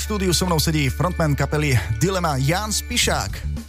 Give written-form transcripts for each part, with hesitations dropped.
štúdiu so mnou sedí frontman kapely Dilema Ján Spišák.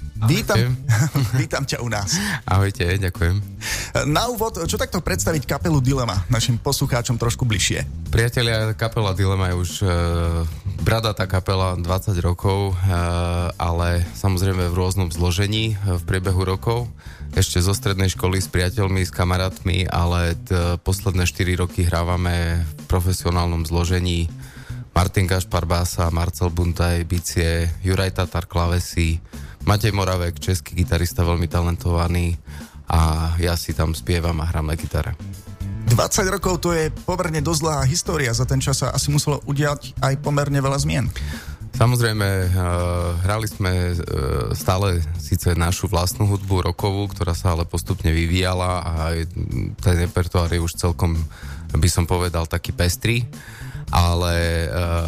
Vítam ťa u nás. Ahojte, ďakujem. Na úvod, čo takto predstaviť kapelu Dilema našim poslucháčom trošku bližšie? Priatelia, kapela Dilema je už bradatá kapela 20 rokov, ale samozrejme v rôznom zložení v priebehu rokov. Ešte zo strednej školy s priateľmi, s kamarátmi, ale posledné 4 roky hrávame v profesionálnom zložení. Martin Gašpar bása, Marcel Buntaj bicie, Juraj Tatar klávesy, Matej Moravek, český gitarista, veľmi talentovaný, a ja si tam spievam a hrám na gitare. 20 rokov to je pomerne dosť dlhá história, za ten čas sa asi muselo udiať aj pomerne veľa zmien. Samozrejme, hrali sme stále síce našu vlastnú hudbu rockovú, ktorá sa ale postupne vyvíjala a ten repertoár je už celkom, by som povedal, taký pestrý, ale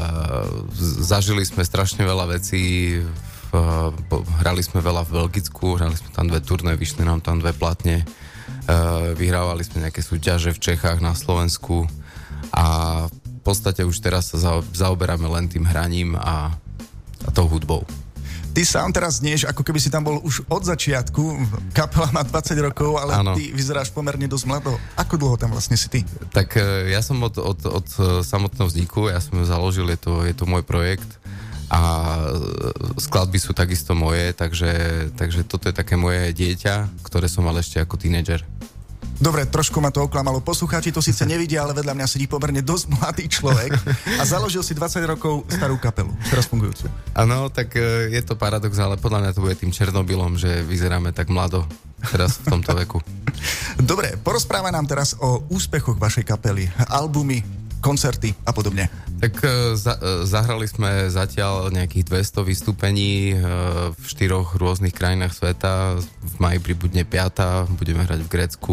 zažili sme strašne veľa vecí. Hrali sme veľa v Belgicku, hrali sme tam 2 turné, vyšli nám tam 2 platne, vyhrávali sme nejaké súťaže v Čechách, na Slovensku a v podstate už teraz sa zaoberáme len tým hraním a tou hudbou. Ty sám teraz znieš, ako keby si tam bol už od začiatku, kapela má 20 rokov, ale Áno. Ty vyzeráš pomerne dosť mlado. Ako dlho tam vlastne si ty? Tak ja som od samotného vzniku, ja som ju založil, je to môj projekt. A skladby sú takisto moje, takže toto je také moje dieťa, ktoré som mal ešte ako tínedžer. Dobre, trošku ma to oklamalo. Poslucháči to síce nevidia, ale vedľa mňa sedí pomerne dosť mladý človek a založil si 20 rokov starú kapelu, teraz fungujúcu. Áno, tak je to paradox, ale podľa mňa to bude tým Černobylom, že vyzeráme tak mlado teraz v tomto veku. Dobre, porozprávaj nám teraz o úspechoch vašej kapely, albumy, koncerty a podobne. Tak zahrali sme zatiaľ nejakých 200 vystúpení v 4 rôznych krajinách sveta. V maji pribudne 5, budeme hrať v Grécku.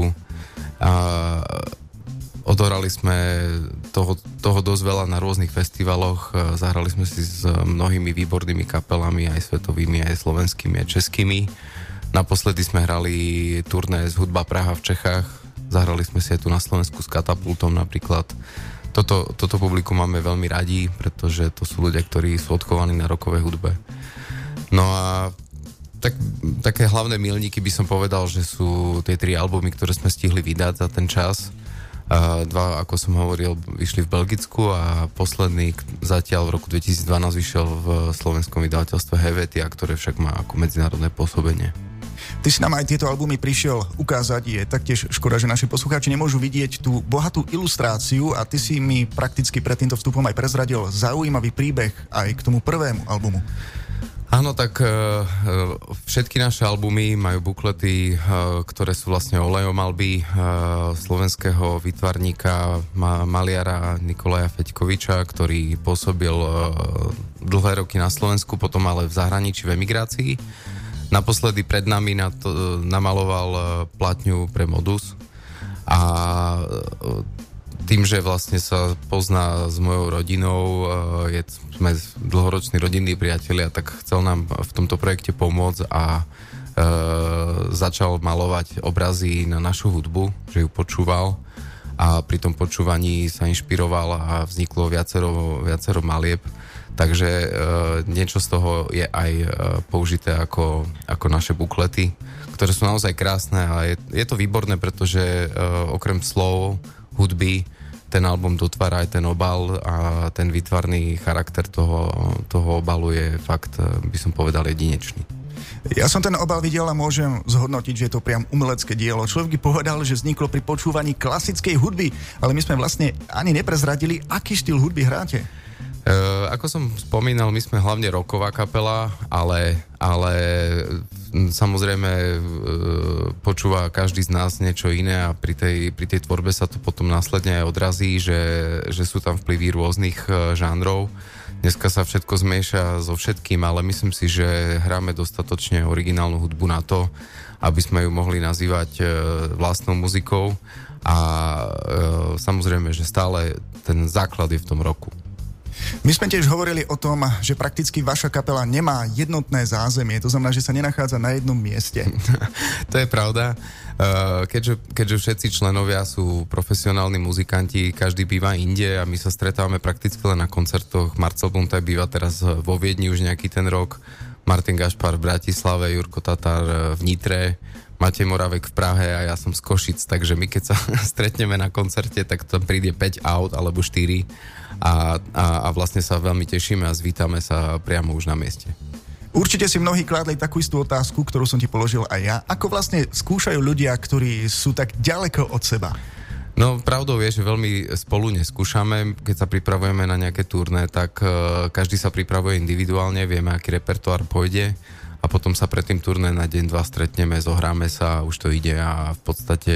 Odohrali sme toho dosť veľa na rôznych festivaloch. Zahrali sme si s mnohými výbornými kapelami, aj svetovými, aj slovenskými, aj českými. Naposledy sme hrali turné z Hudba Praha v Čechách. Zahrali sme si aj tu na Slovensku s Katapultom napríklad. Toto publikum máme veľmi radi, pretože to sú ľudia, ktorí sú odkovaní na rockovej hudbe. No a také hlavné milníky by som povedal, že sú tie 3 albumy, ktoré sme stihli vydať za ten čas. 2, ako som hovoril, vyšli v Belgicku a posledný zatiaľ v roku 2012 vyšiel v slovenskom vydavateľstve Helvetia, ktoré však má ako medzinárodné pôsobenie. Ty si nám aj tieto albumy prišiel ukázať, je taktiež škoda, že naši poslucháči nemôžu vidieť tú bohatú ilustráciu a ty si mi prakticky pred týmto vstupom aj prezradil zaujímavý príbeh aj k tomu prvému albumu. Áno, tak všetky naše albumy majú buklety, ktoré sú vlastne olejomalby slovenského výtvarníka, maliara Nikolaja Feďkoviča, ktorý pôsobil dlhé roky na Slovensku, potom ale v zahraničí v emigrácii. Naposledy pred nami namaloval platňu pre Modus a tým, že vlastne sa pozná s mojou rodinou, sme dlhoroční rodinní priatelia, tak chcel nám v tomto projekte pomôcť a začal malovať obrazy na našu hudbu, že ju počúval a pri tom počúvaní sa inšpiroval a vzniklo viacero malieb. Takže niečo z toho je aj použité ako naše buklety, ktoré sú naozaj krásne a je to výborné, pretože okrem slov, hudby, ten album dotvára aj ten obal a ten výtvarný charakter toho obalu je fakt, by som povedal, jedinečný. Ja som ten obal videl a môžem zhodnotiť, že je to priam umelecké dielo. Človek by povedal, že vzniklo pri počúvaní klasickej hudby, ale my sme vlastne ani neprezradili, aký štýl hudby hráte. Ako som spomínal, my sme hlavne rocková kapela, ale samozrejme počúva každý z nás niečo iné a pri tej tvorbe sa to potom následne aj odrazí, že sú tam vplyvy rôznych žánrov. Dneska sa všetko zmieša so všetkým, ale myslím si, že hráme dostatočne originálnu hudbu na to, aby sme ju mohli nazývať vlastnou muzikou a samozrejme, že stále ten základ je v tom roku. My sme tiež hovorili o tom, že prakticky vaša kapela nemá jednotné zázemie, to znamená, že sa nenachádza na jednom mieste. To je pravda. Keďže všetci členovia sú profesionálni muzikanti, každý býva inde a my sa stretávame prakticky len na koncertoch. Marcel Buntaj býva teraz vo Viedni už nejaký ten rok, Martin Gašpar v Bratislave, Jurko Tatar v Nitre, Matej Moravek v Prahe a ja som z Košic, takže my keď sa stretneme na koncerte, tak tam príde 5 aut alebo 4 a vlastne sa veľmi tešíme a zvítame sa priamo už na mieste. Určite si mnohí kládli takú istú otázku, ktorú som ti položil aj ja. Ako vlastne skúšajú ľudia, ktorí sú tak ďaleko od seba? No, pravdou je, že veľmi spolu neskúšame. Keď sa pripravujeme na nejaké turné, tak každý sa pripravuje individuálne, vieme, aký repertoár pôjde a potom sa pred tým turné na deň, dva stretneme, zohráme sa, už to ide a v podstate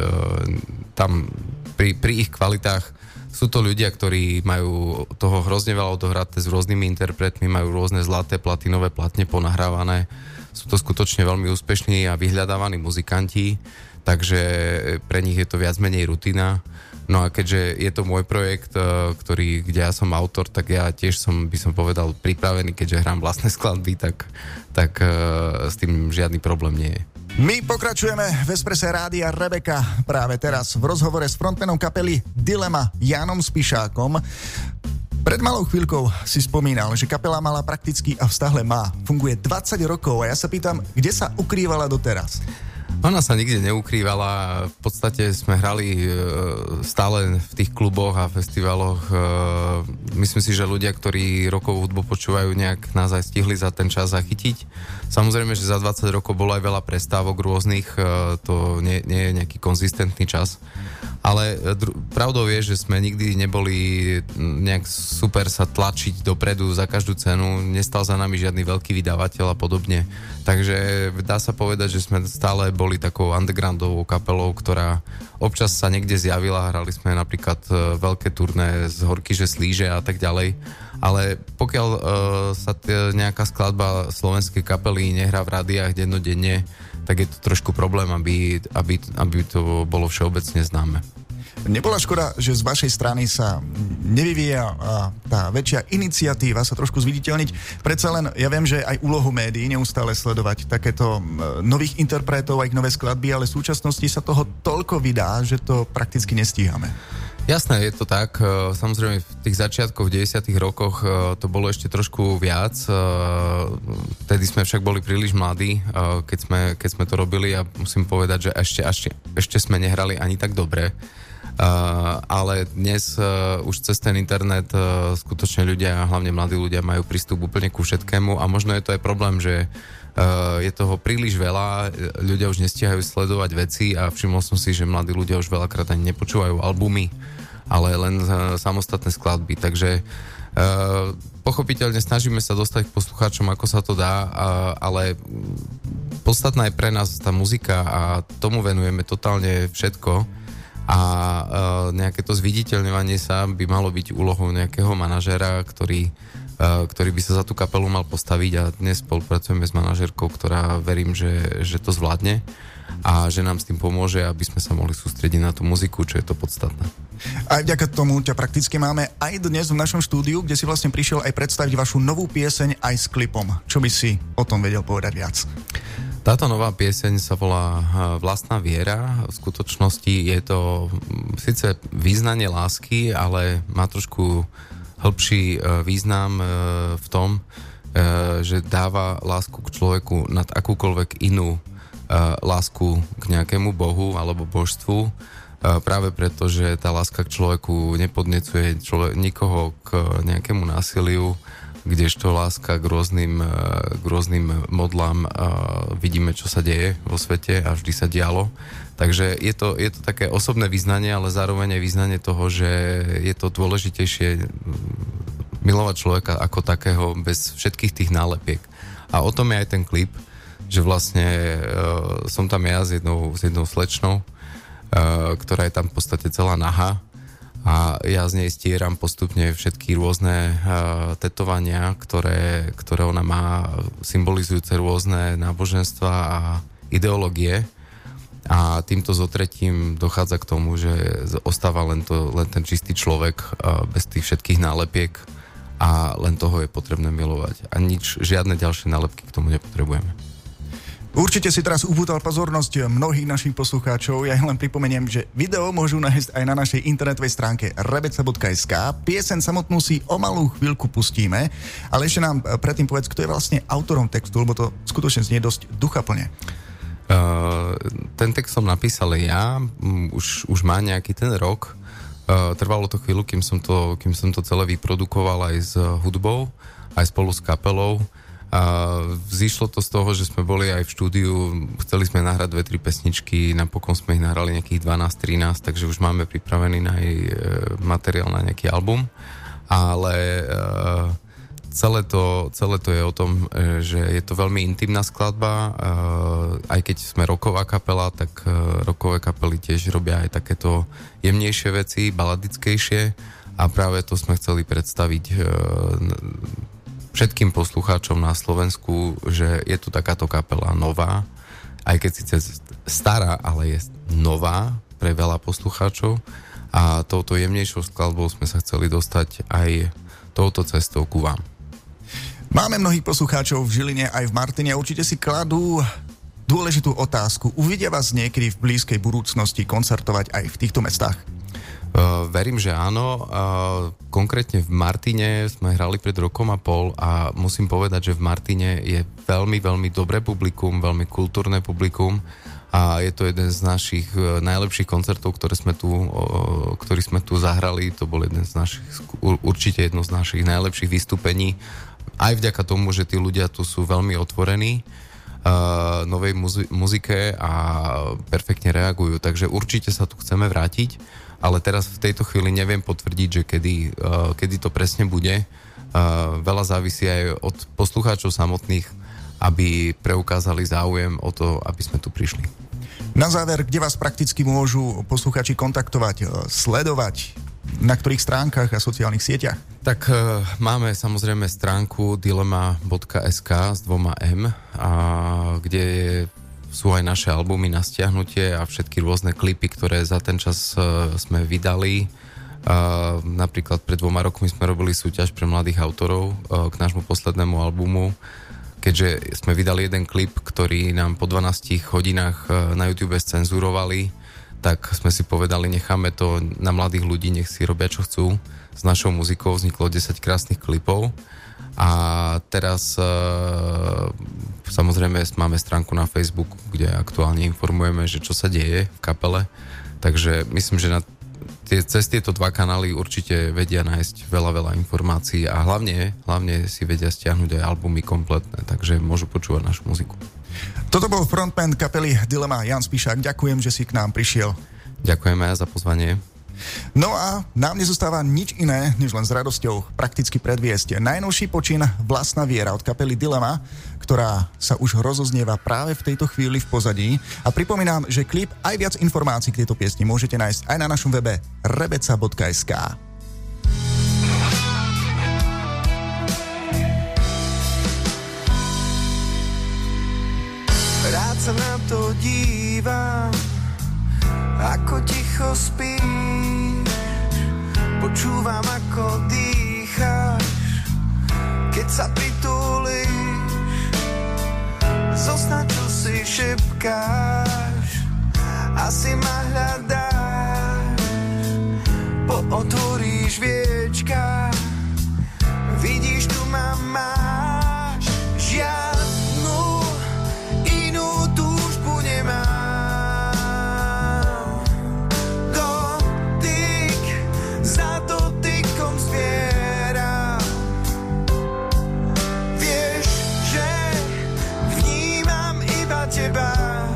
tam pri ich kvalitách sú to ľudia, ktorí majú toho hrozne veľa odohraté s rôznymi interpretmi, majú rôzne zlaté, platinové platne ponahrávané. Sú to skutočne veľmi úspešní a vyhľadávaní muzikanti, takže pre nich je to viac menej rutina. No a keďže je to môj projekt, kde ja som autor, tak ja tiež by som povedal, pripravený, keďže hrám vlastné skladby, tak s tým žiadny problém nie je. My pokračujeme v Espresse Rádia Rebeka práve teraz v rozhovore s frontmanom kapely Dilema Jánom Spišákom. Pred malou chvíľkou si spomínal, že kapela mala prakticky a stále má. Funguje 20 rokov a ja sa pýtam, kde sa ukrývala doteraz? Ona sa nikde neukrývala, v podstate sme hrali stále v tých kluboch a festivaloch. Myslím si, že ľudia, ktorí rokovú hudbu počúvajú, nejak nás aj stihli za ten čas zachytiť. Samozrejme, že za 20 rokov bolo aj veľa prestávok rôznych, to nie je nejaký konzistentný čas. Ale pravdou je, že sme nikdy neboli nejak super sa tlačiť dopredu za každú cenu, nestal za nami žiadny veľký vydavateľ a podobne. Takže dá sa povedať, že sme stále boli takou undergroundovou kapelou, ktorá občas sa niekde zjavila, hrali sme napríklad veľké turné z Horky, že slíže a tak ďalej. Ale pokiaľ sa nejaká skladba slovenskej kapely nehrá v rádiách dennodenne, tak je to trošku problém, aby to bolo všeobecne známe. Nebola škoda, že z vašej strany sa nevyvíja tá väčšia iniciatíva sa trošku zviditeľniť? Predsa len, ja viem, že aj úlohu médií neustále sledovať takéto nových interpretov a ich nové skladby, ale v súčasnosti sa toho toľko vydá, že to prakticky nestíhame. Jasné, je to tak. Samozrejme, v tých začiatkoch, v 90. rokoch to bolo ešte trošku viac. Vtedy sme však boli príliš mladí, keď sme to robili a musím povedať, že ešte sme nehrali ani tak dobre. Ale dnes už cez ten internet skutočne ľudia, hlavne mladí ľudia, majú prístup úplne ku všetkému a možno je to aj problém, že je toho príliš veľa, ľudia už nestíhajú sledovať veci a všimol som si, že mladí ľudia už veľakrát ani nepočúvajú albumy, ale len samostatné skladby, takže pochopiteľne snažíme sa dostať k poslucháčom, ako sa to dá, ale podstatná je pre nás tá muzika a tomu venujeme totálne všetko. A nejaké to zviditeľňovanie sa by malo byť úlohou nejakého manažéra, ktorý by sa za tú kapelu mal postaviť a dnes spolupracujeme s manažérkou, ktorá verím, že to zvládne a že nám s tým pomôže, aby sme sa mohli sústrediť na tú muziku, čo je to podstatné. Aj vďaka tomu ťa prakticky máme aj dnes v našom štúdiu, kde si vlastne prišiel aj predstaviť vašu novú pieseň aj s klipom. Čo by si o tom vedel povedať viac? Táto nová pieseň sa volá Vlastná viera. V skutočnosti je to síce význanie lásky, ale má trošku hĺbší význam v tom, že dáva lásku k človeku nad akúkoľvek inú lásku k nejakému bohu alebo božstvu. Práve preto, že tá láska k človeku nepodnecuje nikoho k nejakému násiliu, kdežto láska k rôznym modlám vidíme, čo sa deje vo svete a vždy sa dialo. Takže je to také osobné vyznanie, ale zároveň aj vyznanie toho, že je to dôležitejšie milovať človeka ako takého bez všetkých tých nálepiek. A o tom je aj ten klip, že vlastne som tam ja s jednou slečnou, ktorá je tam v podstate celá nahá, a ja z nej stieram postupne všetky rôzne tetovania, ktoré ona má, symbolizujúce rôzne náboženstva a ideológie. A týmto zotretím dochádza k tomu, že ostáva len ten čistý človek bez tých všetkých nálepiek a len toho je potrebné milovať. A žiadne ďalšie nálepky k tomu nepotrebujeme. Určite si teraz upútal pozornosť mnohých našich poslucháčov. Ja len pripomeniem, že video môžu nájsť aj na našej internetovej stránke rebeca.sk. Pieseň samotnú si o malú chvíľku pustíme, ale ešte nám predtým povedz, kto je vlastne autorom textu, lebo to skutočne znie dosť duchaplne. Ten text som napísal ja, už má nejaký ten rok. Trvalo to chvíľu, kým som to celé vyprodukoval aj s hudbou, aj spolu s kapelou. Zišlo to z toho, že sme boli aj v štúdiu, chceli sme nahrať 2-3 pesničky, napokon sme ich nahrali nejakých 12-13, takže už máme pripravený na jej materiál na nejaký album, ale celé to je o tom, že je to veľmi intimná skladba, aj keď sme rocková kapela, tak rockové kapely tiež robia aj takéto jemnejšie veci, baladickejšie a práve to sme chceli predstaviť všetkým poslucháčom na Slovensku, že je tu takáto kapela nová, aj keď síce stará, ale je nová pre veľa poslucháčov a touto jemnejšou skladbou sme sa chceli dostať aj touto cestou ku vám. Máme mnohých poslucháčov v Žiline aj v Martine a určite si kladú dôležitú otázku. Uvidia vás niekedy v blízkej budúcnosti koncertovať aj v týchto mestách? Verím, že áno. Konkrétne v Martine sme hrali pred rokom a pol a musím povedať, že v Martine je veľmi, veľmi dobré publikum, veľmi kultúrne publikum a je to jeden z našich najlepších koncertov, ktorý sme tu zahrali. To bol určite jedno z našich najlepších vystúpení. Aj vďaka tomu, že tí ľudia tu sú veľmi otvorení novej muzike a perfektne reagujú. Takže určite sa tu chceme vrátiť, ale teraz v tejto chvíli neviem potvrdiť, že kedy to presne bude. Veľa závisí aj od poslucháčov samotných, aby preukázali záujem o to, aby sme tu prišli. Na záver, kde vás prakticky môžu poslucháči kontaktovať, sledovať? Na ktorých stránkach a sociálnych sieťach? Tak máme samozrejme stránku dilema.sk s 2 M, kde sú aj naše albumy na stiahnutie a všetky rôzne klipy, ktoré za ten čas sme vydali. Napríklad pred 2 rokmi sme robili súťaž pre mladých autorov k nášmu poslednému albumu, keďže sme vydali jeden klip, ktorý nám po 12 hodinách na YouTube scenzurovali, tak sme si povedali, necháme to na mladých ľudí, nech si robia, čo chcú. S našou muzikou vzniklo 10 krásnych klipov a teraz samozrejme máme stránku na Facebooku, kde aktuálne informujeme, že čo sa deje v kapele, takže myslím, že cez tieto 2 kanály určite vedia nájsť veľa informácií a hlavne si vedia stiahnuť aj albumy kompletné, takže môžu počúvať našu muziku. Toto bol frontman kapely Dilema Jan Spišák. Ďakujem, že si k nám prišiel. Ďakujeme za pozvanie. No a nám nezostáva nič iné, než len s radosťou prakticky predviesť najnovší počin Vlastná viera od kapely Dilema, ktorá sa už rozoznieva práve v tejto chvíli v pozadí. A pripomínam, že klip aj viac informácií k tejto piesni môžete nájsť aj na našom webe rebeca.sk. Rád sa na to dívam, ako ticho spíš, počúvam, ako dýcháš, keď sa pritúliš, zostaň, čo si šepkáš, asi ma hľadáš, pootvoríš viečka, vidíš, tu ma máš, žiadnu inú túžbu nemám. Dotyk za dotykom zvieram. Vieš, že vnímam iba teba.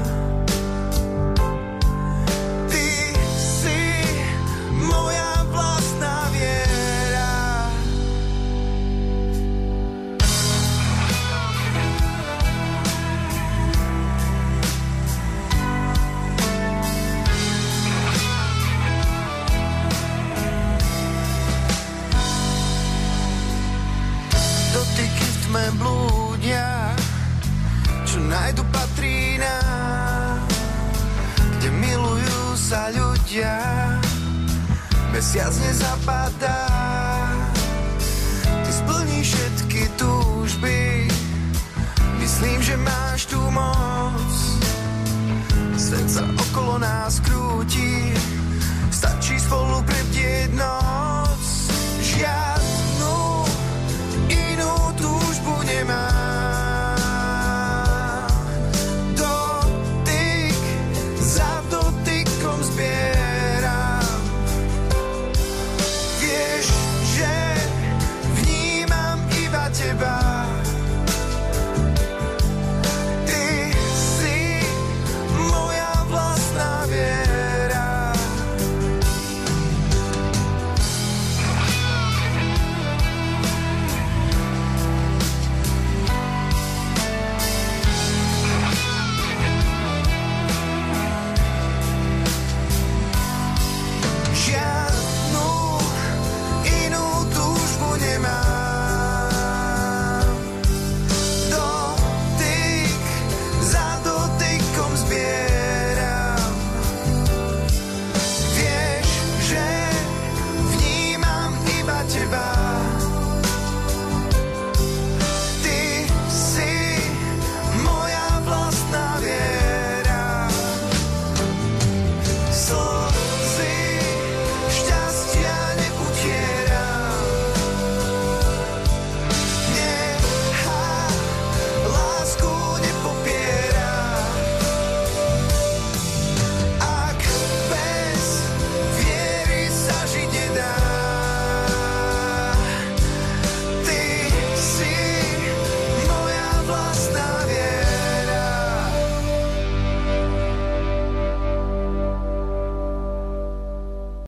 Ty si moja vlastná viera. Dotyky v tme blúdia, čo nájdu patrí nám, kde milujú sa ľudia, mesiac nezapadá. Ty tu.